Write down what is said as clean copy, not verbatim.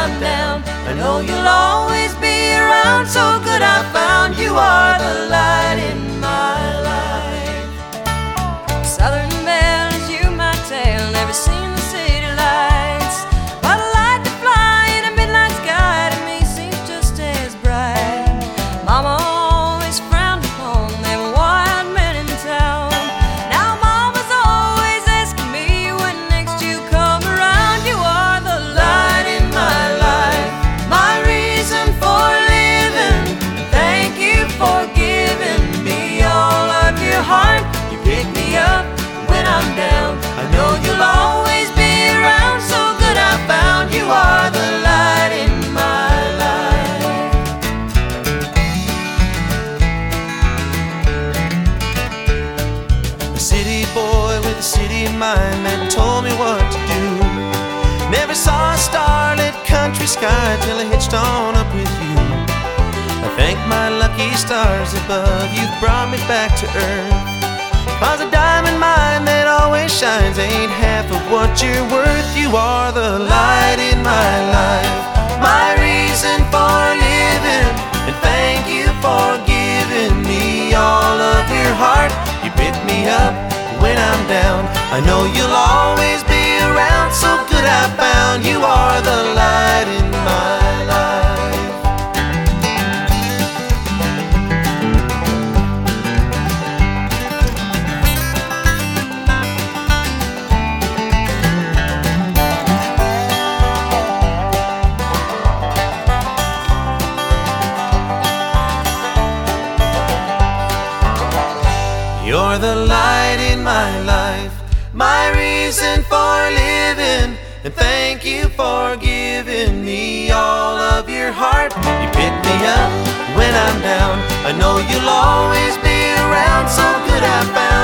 I'm down. I know you'll always be around. So good I found you are the light in my life. Southern bells, you might tell, never seen the city lights, but a light to fly in a midnight sky to me seems just as bright. Mama always frowned upon them wild men in town. Now Mama's always asking me when next you come around. You are the light in my life, my reason for living. Thank you for giving me all of your heart. You pick me up when I'm down. I know you'll always be around. So good I found you are the light in my life. A city boy with a city mind that told me what to do. Never saw a starlit country sky till I hitched on up with you. I thank my lucky stars above, you've brought me back to earth. 'Cause a diamond mine that always shines ain't half of what you're worth. You are the light in my life, my reason for living. And thank you for giving me all of your heart. You pick me up when I'm down. I know you'll always be around. So good I found you are the light in my life. You're the light in my life, my reason for living. And thank you for giving me all of your heart. You pick me up when I'm down. I know you'll always be around. So good I found